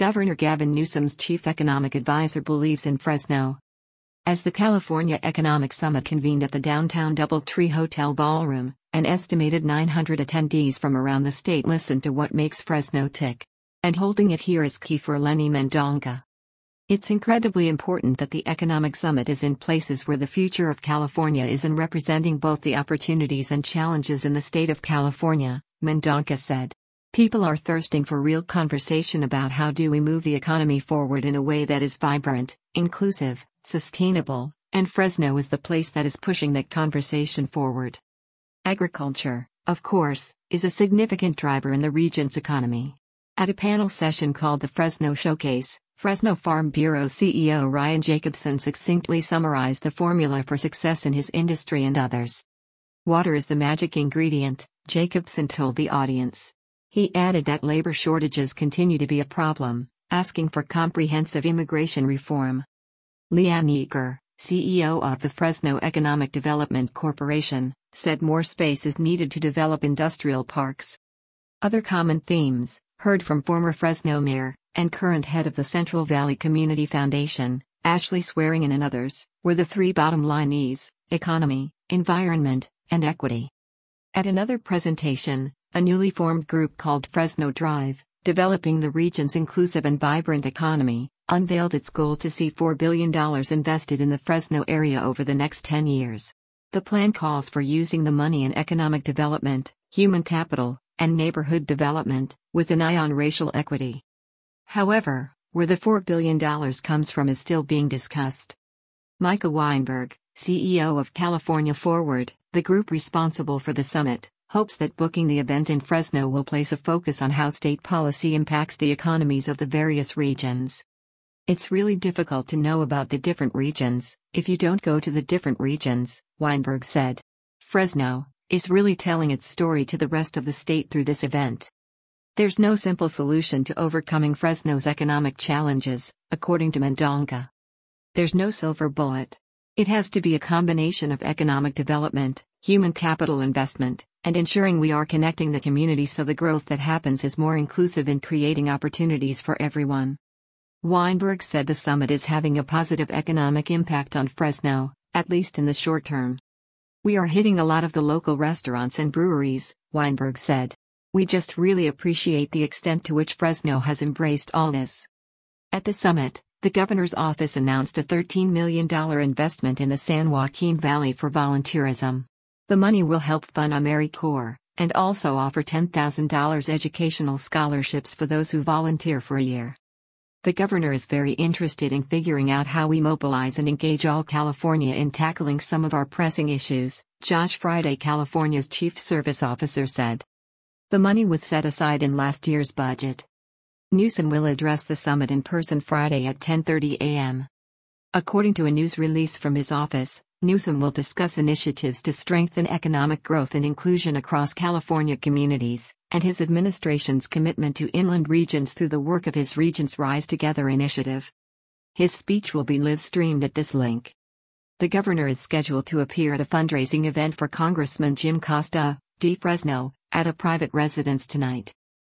Governor Gavin Newsom's chief economic advisor believes in Fresno. As the California Economic Summit convened at the downtown DoubleTree Hotel Ballroom, an estimated 900 attendees from around the state listened to what makes Fresno tick. And holding it here is key for Lenny Mendonca. It's incredibly important that the economic summit is in places where the future of California is and representing both the opportunities and challenges in the state of California, Mendonca said. People are thirsting for real conversation about how do we move the economy forward in a way that is vibrant, inclusive, sustainable, and Fresno is the place that is pushing that conversation forward. Agriculture, of course, is a significant driver in the region's economy. At a panel session called the Fresno Showcase, Fresno Farm Bureau CEO Ryan Jacobson succinctly summarized the formula for success in his industry and others. Water is the magic ingredient, Jacobson told the audience. He added that labor shortages continue to be a problem, asking for comprehensive immigration reform. Leanne Eager, CEO of the Fresno Economic Development Corporation, said more space is needed to develop industrial parks. Other common themes, heard from former Fresno mayor and current head of the Central Valley Community Foundation, Ashley Swearingen and others, were the three bottom line E's: economy, environment, and equity. At another presentation, a newly formed group called Fresno Drive, developing the region's inclusive and vibrant economy, unveiled its goal to see $4 billion invested in the Fresno area over the next 10 years. The plan calls for using the money in economic development, human capital, and neighborhood development, with an eye on racial equity. However, where the $4 billion comes from is still being discussed. Micah Weinberg, CEO of California Forward, the group responsible for the summit, hopes that booking the event in Fresno will place a focus on how state policy impacts the economies of the various regions. It's really difficult to know about the different regions if you don't go to the different regions, Weinberg said. Fresno is really telling its story to the rest of the state through this event. There's no simple solution to overcoming Fresno's economic challenges, according to Mendonca. There's no silver bullet. It has to be a combination of economic development, human capital investment, and ensuring we are connecting the community so the growth that happens is more inclusive in creating opportunities for everyone. Weinberg said the summit is having a positive economic impact on Fresno, at least in the short term. We are hitting a lot of the local restaurants and breweries, Weinberg said. We just really appreciate the extent to which Fresno has embraced all this. At the summit, the governor's office announced a $13 million investment in the San Joaquin Valley for volunteerism. The money will help fund AmeriCorps, and also offer $10,000 educational scholarships for those who volunteer for a year. The governor is very interested in figuring out how we mobilize and engage all California in tackling some of our pressing issues, Josh Friday, California's chief service officer, said. The money was set aside in last year's budget. Newsom will address the summit in person Friday at 10:30 a.m. According to a news release from his office, Newsom will discuss initiatives to strengthen economic growth and inclusion across California communities, and his administration's commitment to inland regions through the work of his Regions Rise Together initiative. His speech will be live-streamed at this link. The governor is scheduled to appear at a fundraising event for Congressman Jim Costa, D. Fresno, at a private residence tonight.